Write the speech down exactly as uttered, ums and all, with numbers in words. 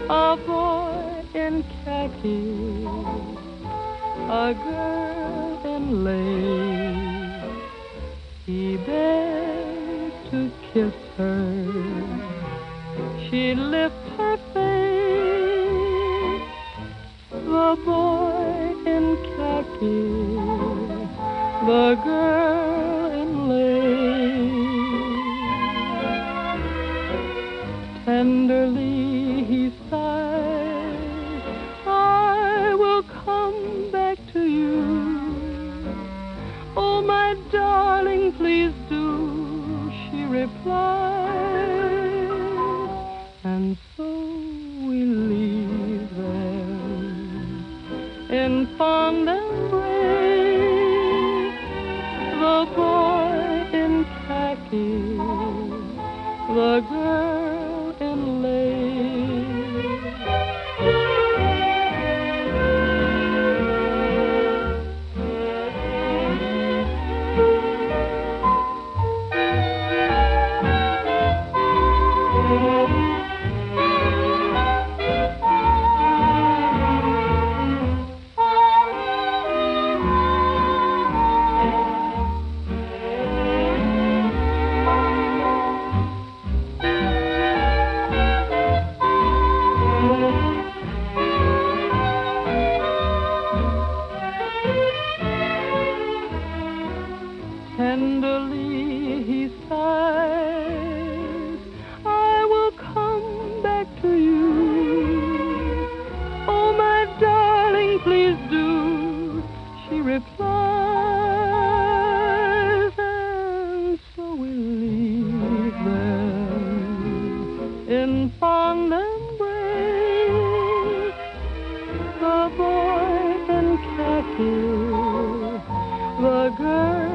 A boy in khaki, a girl in lace. He begged to kiss her. She lifts her face. The boy in khaki, the girl in lace. Tenderly he sighs, I will come back to you. Oh, my darling, please do, she replies. And so we leave them in fond embrace. The boy in khaki, the girl in lace. Tenderly he sighs, I will come back to you. Oh, my darling, please do, she replies. And so we leave them in fond embrace. The boy in khaki, the girl